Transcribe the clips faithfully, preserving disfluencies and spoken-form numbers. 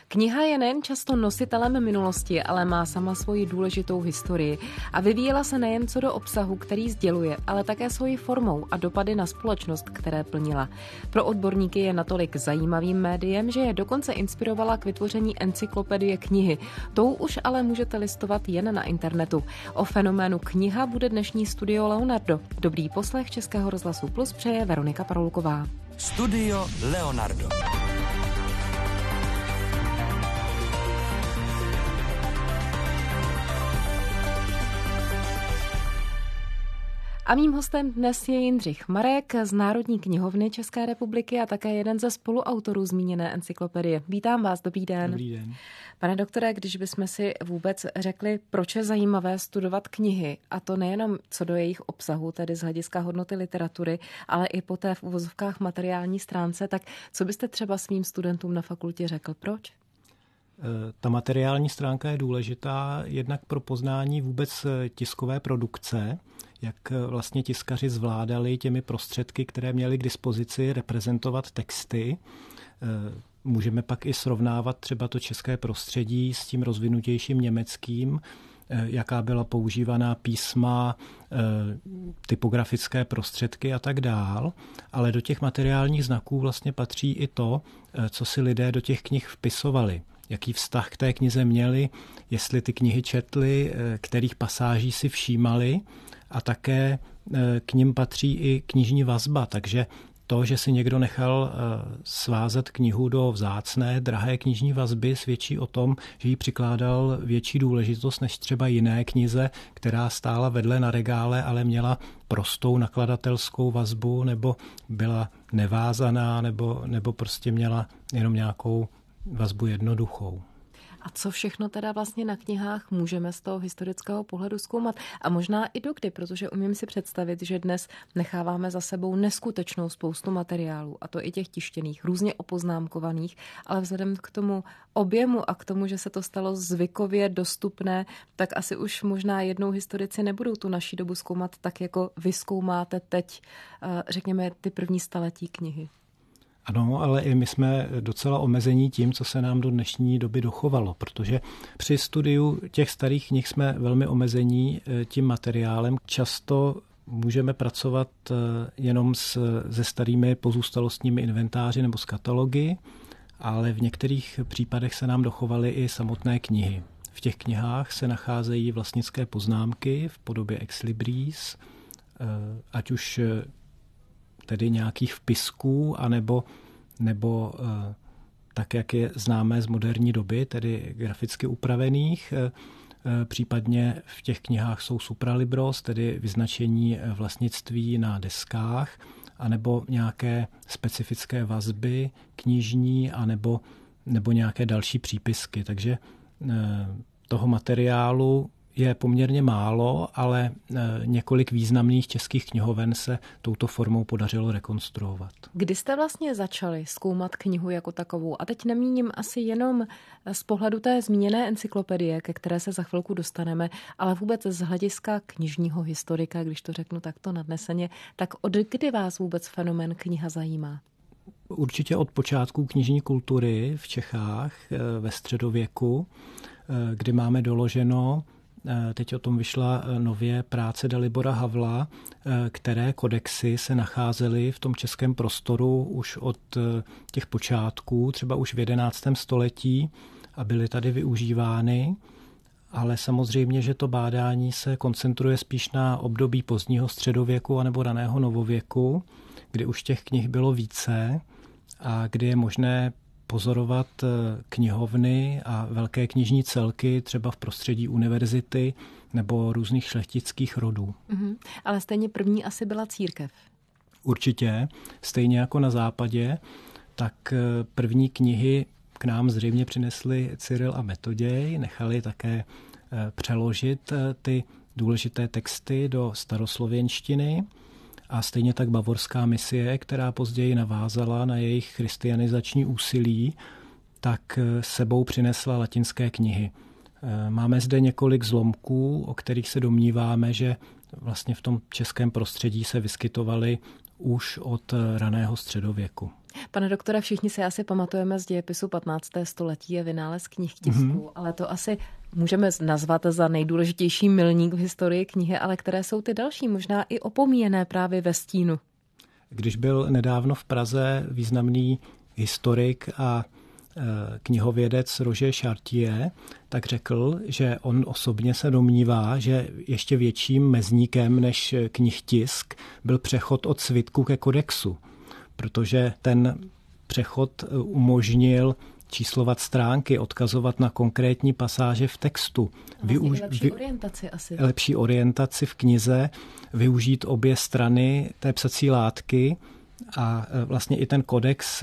Kniha je nejen často nositelem minulosti, ale má sama svoji důležitou historii a vyvíjela se nejen co do obsahu, který sděluje, ale také svojí formou a dopady na společnost, které plnila. Pro odborníky je natolik zajímavým médiem, že je dokonce inspirovala k vytvoření encyklopedie knihy. Tou už ale můžete listovat jen na internetu. O fenoménu kniha bude dnešní studio Leonardo. Dobrý poslech Českého rozhlasu Plus přeje Veronika Parulková. Studio Leonardo. A mým hostem dnes je Jindřich Marek z Národní knihovny České republiky a také jeden ze spoluautorů zmíněné encyklopedie. Vítám vás, dobrý den. Dobrý den. Pane doktore, když bychom si vůbec řekli, proč je zajímavé studovat knihy, a to nejenom co do jejich obsahu, tedy z hlediska hodnoty literatury, ale i po té v uvozovkách materiální stránce, tak co byste třeba svým studentům na fakultě řekl, proč? Ta materiální stránka je důležitá jednak pro poznání vůbec tiskové produkce, jak vlastně tiskaři zvládali těmi prostředky, které měli k dispozici, reprezentovat texty. Můžeme pak i srovnávat třeba to české prostředí s tím rozvinutějším německým, jaká byla používaná písma, typografické prostředky a tak dál. Ale do těch materiálních znaků vlastně patří i to, co si lidé do těch knih vpisovali. Jaký vztah k té knize měli, jestli ty knihy četli, kterých pasáží si všímali, a také k nim patří i knižní vazba, takže to, že si někdo nechal svázat knihu do vzácné, drahé knižní vazby, svědčí o tom, že jí přikládal větší důležitost než třeba jiné knize, která stála vedle na regále, ale měla prostou nakladatelskou vazbu, nebo byla nevázaná, nebo, nebo prostě měla jenom nějakou vazbu jednoduchou. A co všechno teda vlastně na knihách můžeme z toho historického pohledu zkoumat? A možná i dokdy, protože umím si představit, že dnes necháváme za sebou neskutečnou spoustu materiálů, a to i těch tištěných, různě opoznámkovaných, ale vzhledem k tomu objemu a k tomu, že se to stalo zvykově dostupné, tak asi už možná jednou historici nebudou tu naší dobu zkoumat tak, jako vy zkoumáte teď, řekněme, ty první staletí knihy. Ano, ale i my jsme docela omezení tím, co se nám do dnešní doby dochovalo, protože při studiu těch starých knih jsme velmi omezení tím materiálem. Často můžeme pracovat jenom s, se starými pozůstalostními inventáři nebo s katalogy, ale v některých případech se nám dochovaly i samotné knihy. V těch knihách se nacházejí vlastnické poznámky v podobě ex libris, ať už tedy nějakých vpisků, anebo, nebo e, tak, jak je známé z moderní doby, tedy graficky upravených. E, případně v těch knihách jsou supralibros, tedy vyznačení vlastnictví na deskách, anebo nějaké specifické vazby knižní, anebo, nebo nějaké další přípisky. Takže e, toho materiálu je poměrně málo, ale několik významných českých knihoven se touto formou podařilo rekonstruovat. Kdy jste vlastně začali zkoumat knihu jako takovou? A teď nemíním asi jenom z pohledu té zmíněné encyklopedie, ke které se za chvilku dostaneme, ale vůbec z hlediska knižního historika, když to řeknu takto nadneseně, tak od kdy vás vůbec fenomén kniha zajímá? Určitě od počátku knižní kultury v Čechách ve středověku, kdy máme doloženo, teď o tom vyšla nově práce Dalibora Havla, které kodexy se nacházely v tom českém prostoru už od těch počátků, třeba už v jedenáctém století, a byly tady využívány. Ale samozřejmě, že to bádání se koncentruje spíš na období pozdního středověku anebo raného novověku, kdy už těch knih bylo více a kdy je možné pozorovat knihovny a velké knižní celky třeba v prostředí univerzity nebo různých šlechtických rodů. Mm-hmm. Ale stejně první asi byla církev. Určitě, stejně jako na západě, tak první knihy k nám zřejmě přinesli Cyril a Metoděj, nechali také přeložit ty důležité texty do staroslověnštiny. A stejně tak bavorská misie, která později navázala na jejich christianizační úsilí, tak sebou přinesla latinské knihy. Máme zde několik zlomků, o kterých se domníváme, že vlastně v tom českém prostředí se vyskytovaly už od raného středověku. Pane doktore, všichni si asi pamatujeme z dějepisu patnáctého století a vynález knihtisku, mm-hmm. ale to asi můžeme nazvat za nejdůležitější milník v historii knihy, ale které jsou ty další, možná i opomíjené právě ve stínu. Když byl nedávno v Praze významný historik a knihovědec Roger Chartier, tak řekl, že on osobně se domnívá, že ještě větším mezníkem než knihtisk byl přechod od svitku ke kodexu, protože ten přechod umožnil číslovat stránky, odkazovat na konkrétní pasáže v textu. Vlastně Využ... lepší vy... orientaci asi. Lepší orientaci v knize, využít obě strany té psací látky a vlastně i ten kodex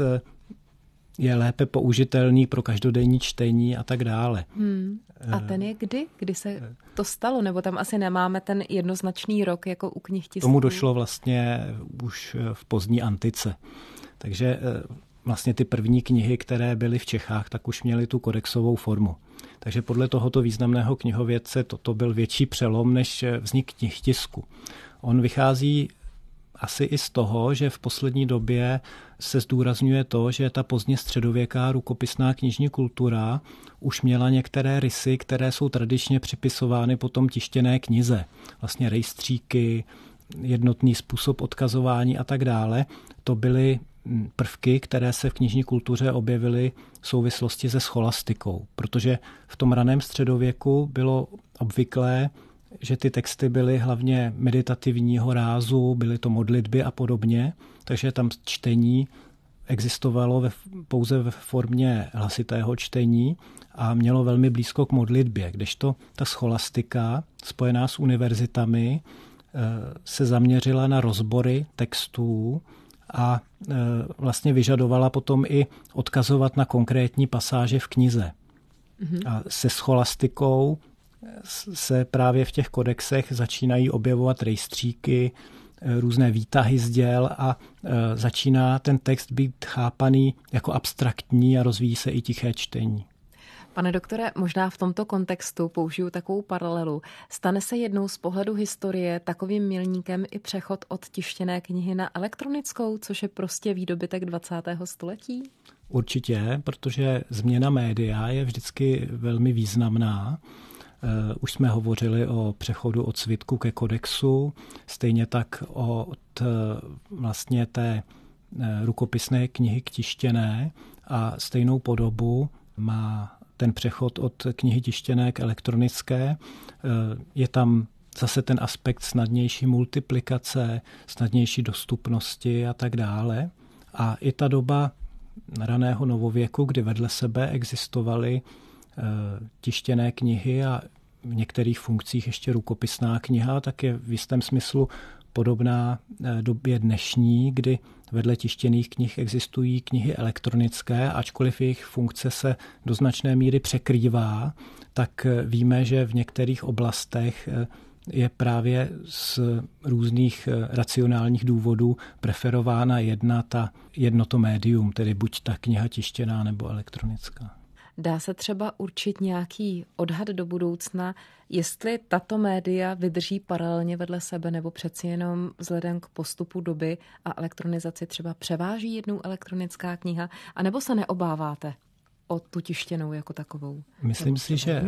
je lépe použitelný pro každodenní čtení a tak dále. Hmm. A ten je kdy? Kdy se to stalo? Nebo tam asi nemáme ten jednoznačný rok jako u knihtisků? Tomu došlo vlastně už v pozdní antice. Takže vlastně ty první knihy, které byly v Čechách, tak už měly tu kodexovou formu. Takže podle tohoto významného knihovědce toto byl větší přelom než vznik knihtisku. On vychází asi i z toho, že v poslední době se zdůrazňuje to, že ta pozdně středověká rukopisná knižní kultura už měla některé rysy, které jsou tradičně připisovány potom tištěné knize. Vlastně rejstříky, jednotný způsob odkazování a tak dále. To byly prvky, které se v knižní kultuře objevily v souvislosti se scholastikou, protože v tom raném středověku bylo obvyklé, že ty texty byly hlavně meditativního rázu, byly to modlitby a podobně, takže tam čtení existovalo ve, pouze ve formě hlasitého čtení a mělo velmi blízko k modlitbě, kdežto ta scholastika spojená s univerzitami se zaměřila na rozbory textů a vlastně vyžadovala potom i odkazovat na konkrétní pasáže v knize. Mm-hmm. A se scholastikou se právě v těch kodexech začínají objevovat rejstříky, různé výtahy z děl a začíná ten text být chápaný jako abstraktní a rozvíjí se i tiché čtení. Pane doktore, možná v tomto kontextu použiju takovou paralelu. Stane se jednou z pohledu historie takovým milníkem i přechod od tištěné knihy na elektronickou, což je prostě výdobytek dvacátého století? Určitě, protože změna média je vždycky velmi významná. Už jsme hovořili o přechodu od svitku ke kodexu, stejně tak od vlastně té rukopisné knihy k tištěné a stejnou podobu má ten přechod od knihy tištěné k elektronické. Je tam zase ten aspekt snadnější multiplikace, snadnější dostupnosti a tak dále. A i ta doba raného novověku, kdy vedle sebe existovaly tištěné knihy a v některých funkcích ještě rukopisná kniha, tak je v jistém smyslu podobná době dnešní, kdy vedle tištěných knih existují knihy elektronické, ačkoliv jejich funkce se do značné míry překrývá, tak víme, že v některých oblastech je právě z různých racionálních důvodů preferována jedna ta jedno to médium, tedy buď ta kniha tištěná nebo elektronická. Dá se třeba určit nějaký odhad do budoucna, jestli tato média vydrží paralelně vedle sebe, nebo přeci jenom vzhledem k postupu doby a elektronizaci třeba převáží jednou elektronická kniha, anebo se neobáváte o tu tištěnou jako takovou? Myslím si, že,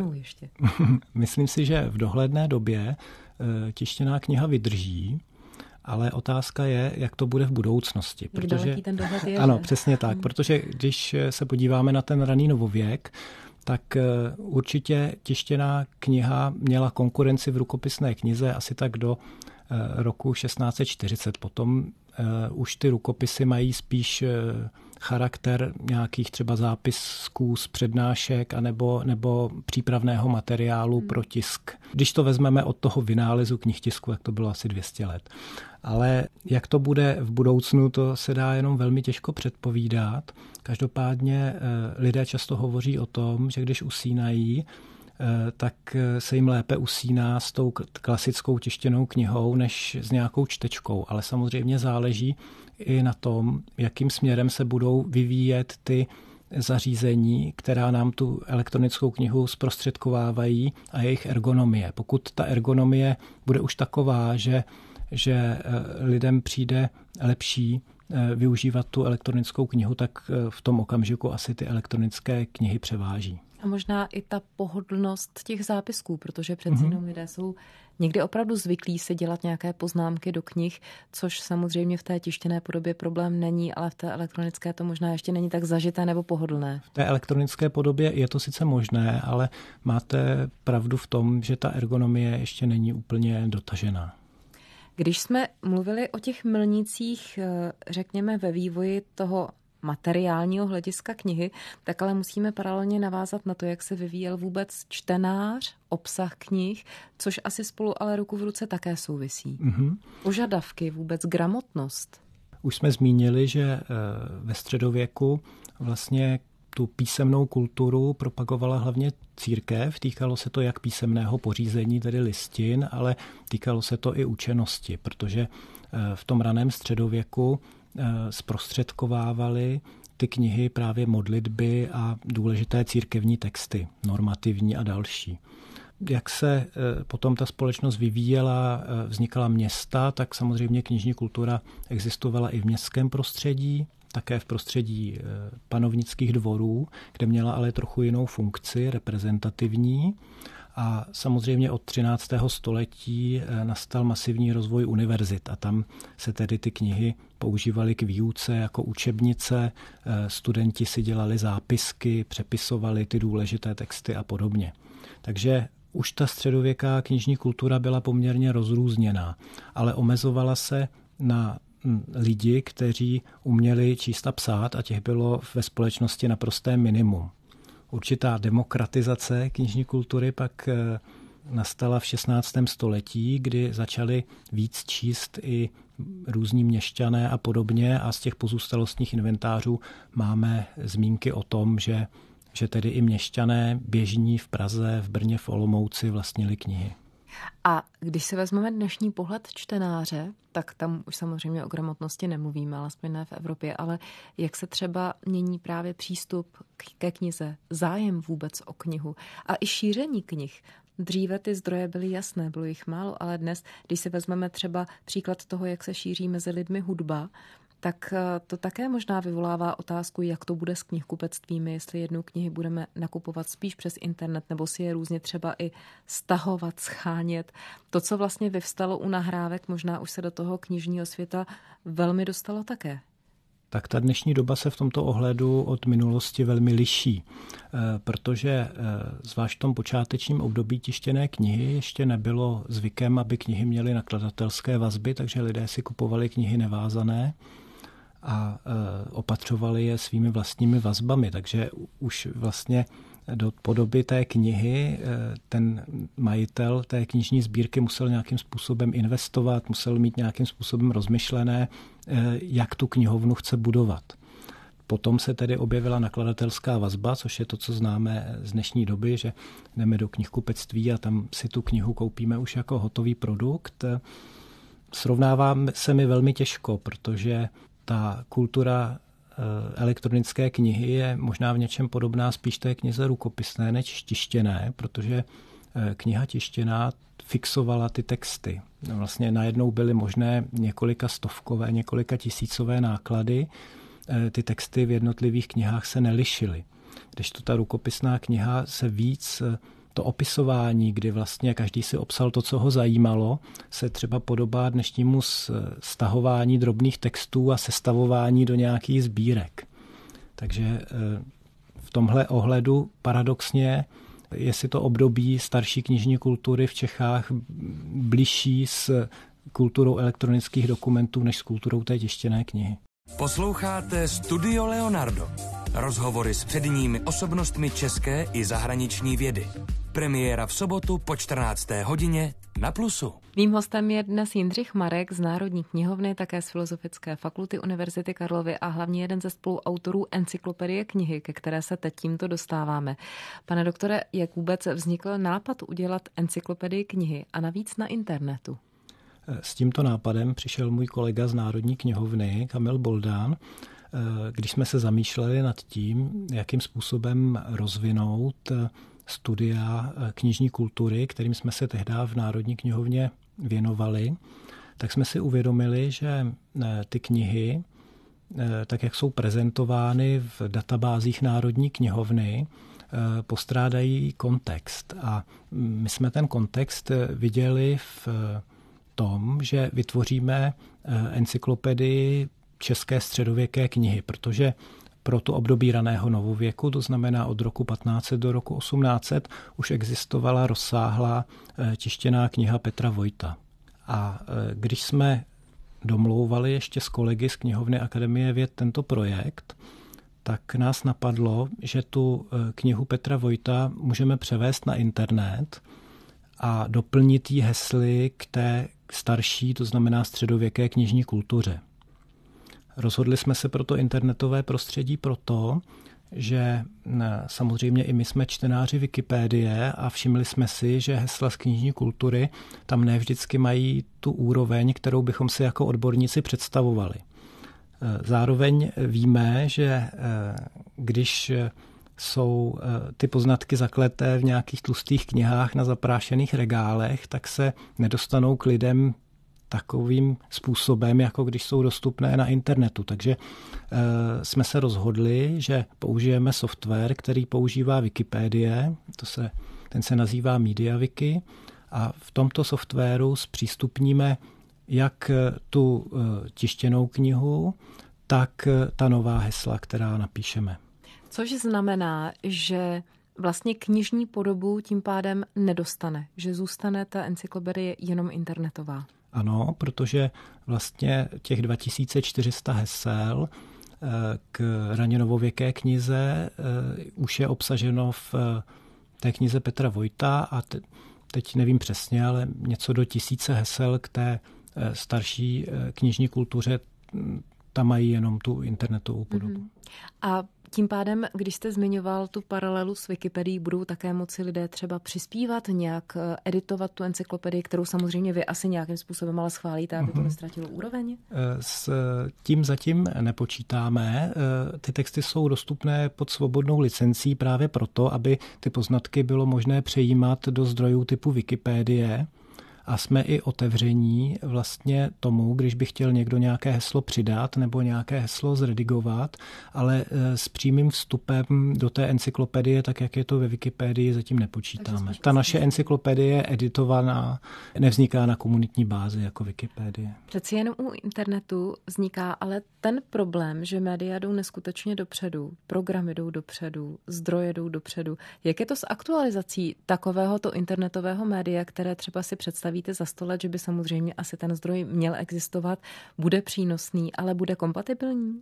myslím si, že v dohledné době tištěná kniha vydrží, ale otázka je, jak to bude v budoucnosti. Protože, ten dohled je, ano, že? Přesně tak, protože když se podíváme na ten raný novověk, tak určitě tištěná kniha měla konkurenci v rukopisné knize asi tak do roku šestnáct set čtyřicet. Potom už ty rukopisy mají spíš charakter nějakých třeba zápisků z přednášek anebo, nebo přípravného materiálu hmm. pro tisk. Když to vezmeme od toho vynálezu knihtisku, tak to bylo asi dvě stě let. Ale jak to bude v budoucnu, to se dá jenom velmi těžko předpovídat. Každopádně lidé často hovoří o tom, že když usínají, tak se jim lépe usíná s tou klasickou tištěnou knihou než s nějakou čtečkou. Ale samozřejmě záleží i na tom, jakým směrem se budou vyvíjet ty zařízení, která nám tu elektronickou knihu zprostředkovávají a jejich ergonomie. Pokud ta ergonomie bude už taková, že, že lidem přijde lepší využívat tu elektronickou knihu, tak v tom okamžiku asi ty elektronické knihy převáží. A možná i ta pohodlnost těch zápisků, protože přeci jenom mm-hmm. lidé jsou někdy opravdu zvyklí se dělat nějaké poznámky do knih, což samozřejmě v té tištěné podobě problém není, ale v té elektronické to možná ještě není tak zažité nebo pohodlné. V té elektronické podobě je to sice možné, ale máte pravdu v tom, že ta ergonomie ještě není úplně dotažená. Když jsme mluvili o těch milnících, řekněme, ve vývoji toho materiálního hlediska knihy, tak ale musíme paralelně navázat na to, jak se vyvíjel vůbec čtenář, obsah knih, což asi spolu ale ruku v ruce také souvisí. Mm-hmm. Požadavky, vůbec gramotnost. Už jsme zmínili, že ve středověku vlastně tu písemnou kulturu propagovala hlavně církev. Týkalo se to jak písemného pořízení, tedy listin, ale týkalo se to i učenosti, protože v tom raném středověku zprostředkovávaly ty knihy právě modlitby a důležité církevní texty, normativní a další. Jak se potom ta společnost vyvíjela, vznikala města, tak samozřejmě knižní kultura existovala i v městském prostředí, také v prostředí panovnických dvorů, kde měla ale trochu jinou funkci, reprezentativní. A samozřejmě od třináctého století nastal masivní rozvoj univerzit a tam se tedy ty knihy používaly k výuce jako učebnice, studenti si dělali zápisky, přepisovali ty důležité texty a podobně. Takže už ta středověká knižní kultura byla poměrně rozrůzněná, ale omezovala se na lidi, kteří uměli číst a psát a těch bylo ve společnosti naprosté minimum. Určitá demokratizace knižní kultury pak nastala v šestnáctém století, kdy začali víc číst i různí měšťané a podobně a z těch pozůstalostních inventářů máme zmínky o tom, že, že tedy i měšťané běžní v Praze, v Brně, v Olomouci vlastnili knihy. A když se vezmeme dnešní pohled čtenáře, tak tam už samozřejmě o gramotnosti nemluvíme, alespoň ne v Evropě, ale jak se třeba mění právě přístup ke knize, zájem vůbec o knihu a i šíření knih. Dříve ty zdroje byly jasné, bylo jich málo, ale dnes, když se vezmeme třeba příklad toho, jak se šíří mezi lidmi hudba, tak to také možná vyvolává otázku, jak to bude s knihkupectvími, jestli jednou knihy budeme nakupovat spíš přes internet, nebo si je různě třeba i stahovat, schánět. To, co vlastně vyvstalo u nahrávek, možná už se do toho knižního světa velmi dostalo také. Tak ta dnešní doba se v tomto ohledu od minulosti velmi liší, protože zvlášť v tom počátečním období tištěné knihy ještě nebylo zvykem, aby knihy měly nakladatelské vazby, takže lidé si kupovali knihy nevázané a opatřovali je svými vlastními vazbami, takže už vlastně do podoby té knihy ten majitel té knižní sbírky musel nějakým způsobem investovat, musel mít nějakým způsobem rozmyšlené, jak tu knihovnu chce budovat. Potom se tedy objevila nakladatelská vazba, což je to, co známe z dnešní doby, že jdeme do knihkupectví a tam si tu knihu koupíme už jako hotový produkt. Srovnává se mi velmi těžko, protože ta kultura elektronické knihy je možná v něčem podobná spíš té knize rukopisné než tištěné, protože kniha tištěná fixovala ty texty. Vlastně najednou byly možné několika stovkové, několika tisícové náklady. Ty texty v jednotlivých knihách se nelišily. Kdežto ta rukopisná kniha se víc, to opisování, kdy vlastně každý si obsal to, co ho zajímalo, se třeba podobá dnešnímu stahování drobných textů a sestavování do nějakých sbírek. Takže v tomhle ohledu paradoxně je si to období starší knižní kultury v Čechách bližší s kulturou elektronických dokumentů než s kulturou té tištěné knihy. Posloucháte Studio Leonardo. Rozhovory s předními osobnostmi české i zahraniční vědy. Premiéra v sobotu po čtrnácté hodině na Plusu. Mým hostem je dnes Jindřich Marek z Národní knihovny, také z Filozofické fakulty Univerzity Karlovy a hlavně jeden ze spoluautorů Encyklopedie knihy, ke které se teď tímto dostáváme. Pane doktore, jak vůbec vznikl nápad udělat encyklopedii knihy a navíc na internetu? S tímto nápadem přišel můj kolega z Národní knihovny, Kamil Boldán, když jsme se zamýšleli nad tím, jakým způsobem rozvinout studia knižní kultury, kterým jsme se tehdy v Národní knihovně věnovali, tak jsme si uvědomili, že ty knihy, tak jak jsou prezentovány v databázích Národní knihovny, postrádají kontext. A my jsme ten kontext viděli v tom, že vytvoříme encyklopedii české středověké knihy, protože pro to období raného novověku, to znamená od roku patnáct set do roku osmnáct set, už existovala rozsáhlá tištěná kniha Petra Vojta. A když jsme domlouvali ještě s kolegy z knihovny Akademie věd tento projekt, tak nás napadlo, že tu knihu Petra Vojta můžeme převést na internet a doplnit jí hesly k té starší, to znamená středověké knižní kultuře. Rozhodli jsme se pro to internetové prostředí proto, že samozřejmě i my jsme čtenáři Wikipedie a všimli jsme si, že hesla z knižní kultury tam ne vždycky mají tu úroveň, kterou bychom si jako odborníci představovali. Zároveň víme, že když jsou ty poznatky zakleté v nějakých tlustých knihách na zaprášených regálech, tak se nedostanou k lidem takovým způsobem, jako když jsou dostupné na internetu. Takže e, jsme se rozhodli, že použijeme software, který používá Wikipedie, to se, ten se nazývá MediaWiki, a v tomto softwaru zpřístupníme jak tu e, tištěnou knihu, tak ta nová hesla, která napíšeme. Což znamená, že vlastně knižní podobu tím pádem nedostane, že zůstane ta encyklopedie jenom internetová. Ano, protože vlastně těch dva tisíce čtyři sta hesel k raně novověké knize už je obsaženo v té knize Petra Vojta a te, teď nevím přesně, ale něco do tisíce hesel k té starší knižní kultuře, tam mají jenom tu internetovou podobu. Mm-hmm. A tím pádem, když jste zmiňoval tu paralelu s Wikipedií, budou také moci lidé třeba přispívat, nějak editovat tu encyklopedii, kterou samozřejmě vy asi nějakým způsobem ale schválíte, aby to nestratilo úroveň? S tím zatím nepočítáme. Ty texty jsou dostupné pod svobodnou licencí právě proto, aby ty poznatky bylo možné přejímat do zdrojů typu Wikipedie. A jsme i otevření vlastně tomu, když by chtěl někdo nějaké heslo přidat nebo nějaké heslo zredigovat, ale s přímým vstupem do té encyklopedie, tak jak je to ve Wikipedii, zatím nepočítáme. Ta naše encyklopedie je editovaná, nevzniká na komunitní bázi jako Wikipedie. Přeci jenom u internetu vzniká ale ten problém, že média jdou neskutečně dopředu, programy jdou dopředu, zdroje jdou dopředu. Jak je to s aktualizací takovéhoto internetového média, které třeba si představí víte za sto let, že by samozřejmě asi ten zdroj měl existovat, bude přínosný, ale bude kompatibilní?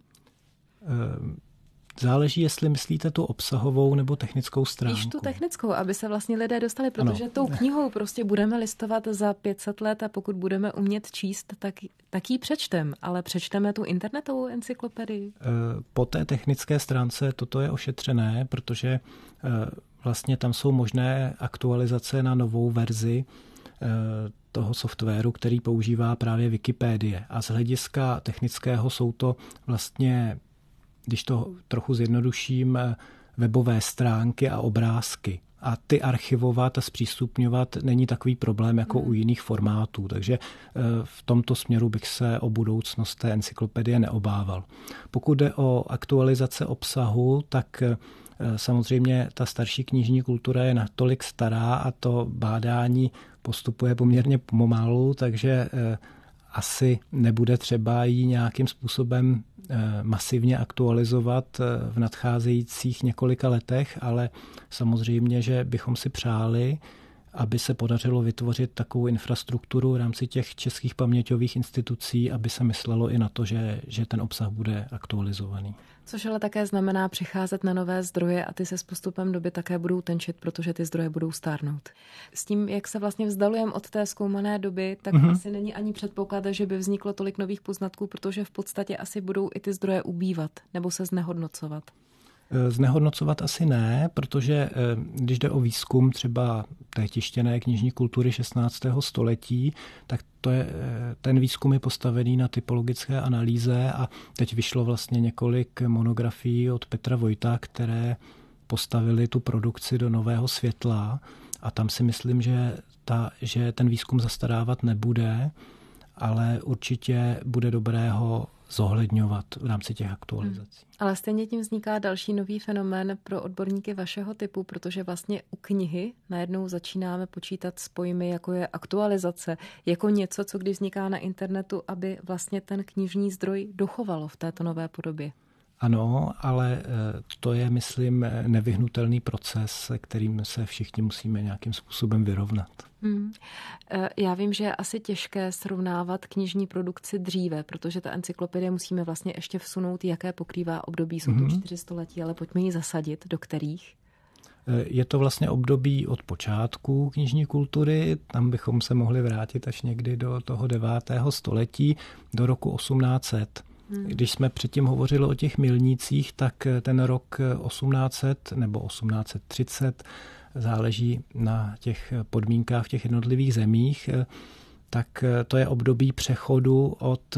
Záleží, jestli myslíte tu obsahovou nebo technickou stránku. Již tu technickou, aby se vlastně lidé dostali, protože ano. Tou knihou prostě budeme listovat za pět set let a pokud budeme umět číst, tak, tak ji přečtem, ale přečteme tu internetovou encyklopedii. Po té technické stránce toto je ošetřené, protože vlastně tam jsou možné aktualizace na novou verzi toho softwaru, který používá právě Wikipedie. A z hlediska technického jsou to vlastně, když to trochu zjednoduším, webové stránky a obrázky. A ty archivovat a zpřístupňovat není takový problém jako hmm. u jiných formátů. Takže v tomto směru bych se o budoucnost té encyklopedie neobával. Pokud jde o aktualizace obsahu, tak samozřejmě ta starší knižní kultura je natolik stará a to bádání postupuje poměrně pomalu, takže asi nebude třeba ji nějakým způsobem masivně aktualizovat v nadcházejících několika letech, ale samozřejmě, že bychom si přáli, aby se podařilo vytvořit takovou infrastrukturu v rámci těch českých paměťových institucí, aby se myslelo i na to, že, že ten obsah bude aktualizovaný. Což ale také znamená přicházet na nové zdroje a ty se s postupem doby také budou tenčit, protože ty zdroje budou stárnout. S tím, jak se vlastně vzdalujeme od té zkoumané doby, tak mm-hmm. asi není ani předpoklad, že by vzniklo tolik nových poznatků, protože v podstatě asi budou i ty zdroje ubývat nebo se znehodnocovat. Znehodnocovat asi ne, protože když jde o výzkum třeba té tištěné knižní kultury šestnáctého století, tak to je, ten výzkum je postavený na typologické analýze a teď vyšlo vlastně několik monografií od Petra Vojta, které postavili tu produkci do nového světla a tam si myslím, že, ta, že ten výzkum zastarávat nebude ale určitě bude dobré ho zohledňovat v rámci těch aktualizací. Hmm. Ale stejně tím vzniká další nový fenomén pro odborníky vašeho typu, protože vlastně u knihy najednou začínáme počítat s pojmy, jako je aktualizace, jako něco, co když vzniká na internetu, aby vlastně ten knižní zdroj dochovalo v této nové podobě. Ano, ale to je, myslím, nevyhnutelný proces, se kterým se všichni musíme nějakým způsobem vyrovnat. Hmm. Já vím, že je asi těžké srovnávat knižní produkci dříve, protože ta encyklopedie musíme vlastně ještě vsunout, jaké pokrývá období. Jsou to mm-hmm. čtyři století, ale pojďme ji zasadit. Do kterých? Je to vlastně období od počátku knižní kultury, tam bychom se mohli vrátit až někdy do toho devátého století, do roku osmnáct set. Hmm. Když jsme předtím hovořili o těch milnících, tak ten rok osmnáct set nebo osmnáct set třicet, záleží na těch podmínkách v těch jednotlivých zemích, tak to je období přechodu od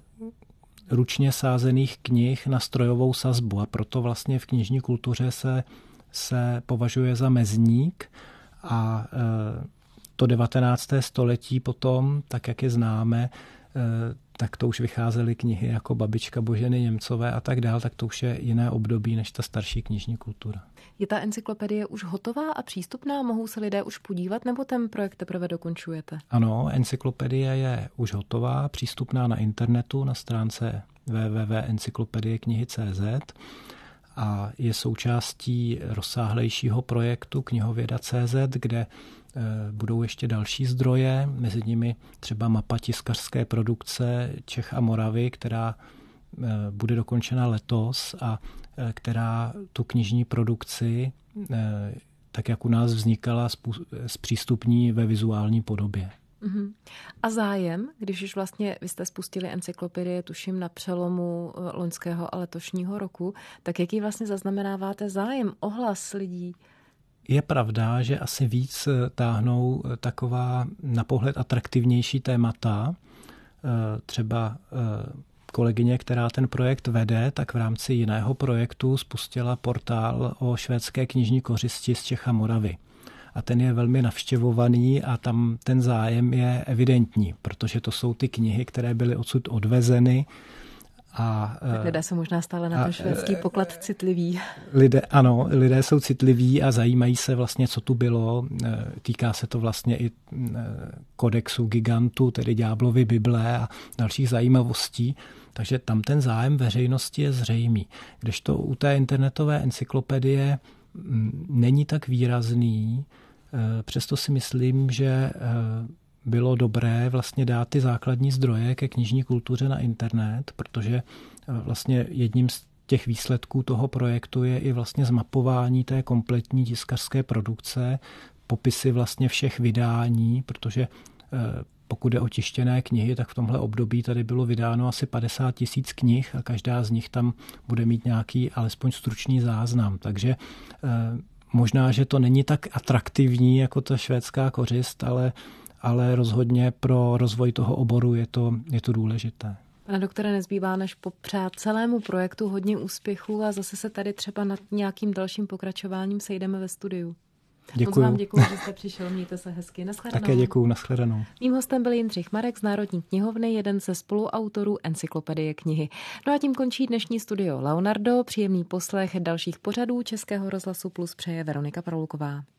ručně sázených knih na strojovou sazbu a proto vlastně v knižní kultuře se, se považuje za mezník a to devatenácté století potom, tak jak je známe, tak to už vycházely knihy jako Babička Boženy Němcové a tak dál, tak to už je jiné období než ta starší knižní kultura. Je ta encyklopedie už hotová a přístupná? Mohou se lidé už podívat, nebo ten projekt teprve dokončujete? Ano, encyklopedie je už hotová, přístupná na internetu na stránce w w w tečka encyklopedie knihy tečka c z a je součástí rozsáhlejšího projektu Knihověda tečka c z, kde budou ještě další zdroje, mezi nimi třeba mapa tiskařské produkce Čech a Moravy, která bude dokončena letos a která tu knižní produkci, tak jak u nás vznikala, zpřístupní ve vizuální podobě. Uhum. A zájem, když už vlastně vy jste spustili encyklopedii, tuším na přelomu loňského a letošního roku, tak jaký vlastně zaznamenáváte zájem, ohlas lidí? Je pravda, že asi víc táhnou taková na pohled atraktivnější témata. Třeba kolegyně, která ten projekt vede, tak v rámci jiného projektu spustila portál o švédské knižní kořisti z Čech a Moravy. A ten je velmi navštěvovaný a tam ten zájem je evidentní, protože to jsou ty knihy, které byly odsud odvezeny. A, tak lidé jsou možná stále na ten švédský poklad citliví. Lidé, ano, lidé jsou citliví a zajímají se vlastně, co tu bylo. Týká se to vlastně i kodexu gigantu, tedy Ďáblovy Bible a dalších zajímavostí. Takže tam ten zájem veřejnosti je zřejmý. Kdežto u té internetové encyklopedie není tak výrazný, přesto si myslím, že bylo dobré vlastně dát ty základní zdroje ke knižní kultuře na internet, protože vlastně jedním z těch výsledků toho projektu je i vlastně zmapování té kompletní tiskařské produkce, popisy vlastně všech vydání, protože pokud jde o tištěné knihy, tak v tomhle období tady bylo vydáno asi padesát tisíc knih a každá z nich tam bude mít nějaký alespoň stručný záznam. Takže možná, že to není tak atraktivní jako ta švédská kořist, ale ale rozhodně pro rozvoj toho oboru je to, je to důležité. Pane doktore, nezbývá než popřát celému projektu hodně úspěchů a zase se tady třeba nad nějakým dalším pokračováním sejdeme ve studiu. Děkuju. Moc vám děkuji, že jste přišel, mějte se hezky. Naschledanou. Také děkuju, naschledanou. Mým hostem byl Jindřich Marek z Národní knihovny, jeden ze spoluautorů encyklopedie knihy. No a tím končí dnešní studio Leonardo. Příjemný poslech dalších pořadů Českého rozhlasu Plus přeje Veronika Praluková.